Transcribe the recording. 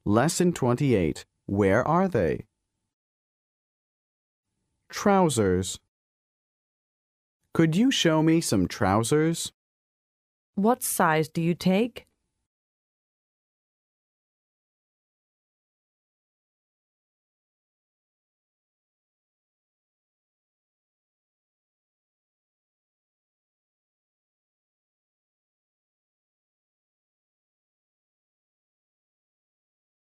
Lesson 28. Where are they? Trousers. Could you show me some trousers? What size do you take?